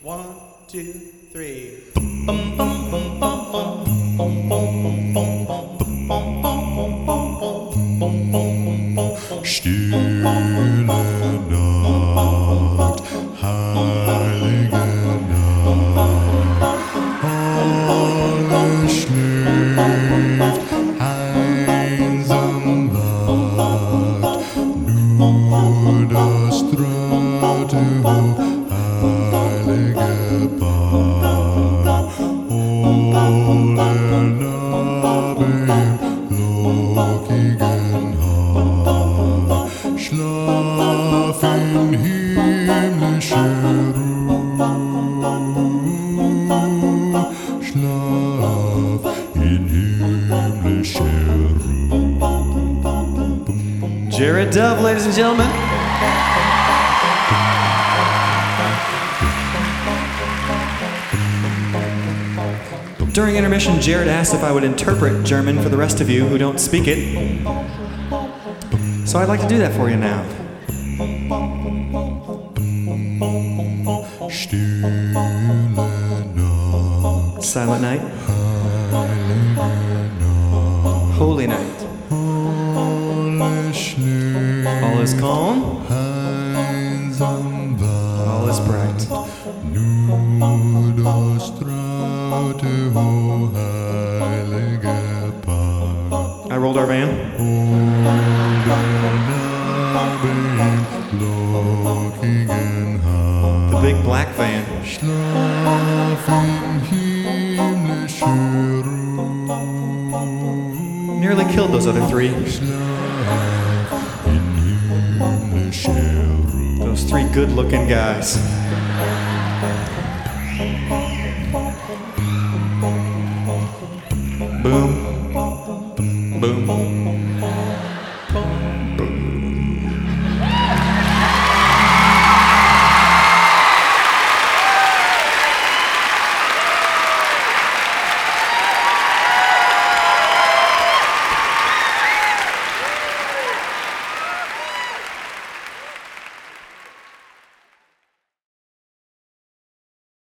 1, 2, 3. Stille Nacht, heilige Nacht, alles schläft, einsam wacht, nur das dritte heilige Paar, der Nabel im lockigen Haar, schlaf in himmlischer Ruhe, schlaf in himmlischer Ruhe. Jared Dove, ladies and gentlemen. During intermission, Jared asked if I would interpret German for the rest of you who don't speak it. So I'd like to do that for you now. Stille Nacht, Silent night, heilige Nacht, holy night. alles schläft, All is calm, einsam wacht, all is bright. nur das traute heilige Paar. I rolled our van. The big black van. Schlaf in himmlischer Ruhe, Nearly killed those other three. Schlaf in himmlischer Ruhe. Those three good-looking guys. Boom. Boom.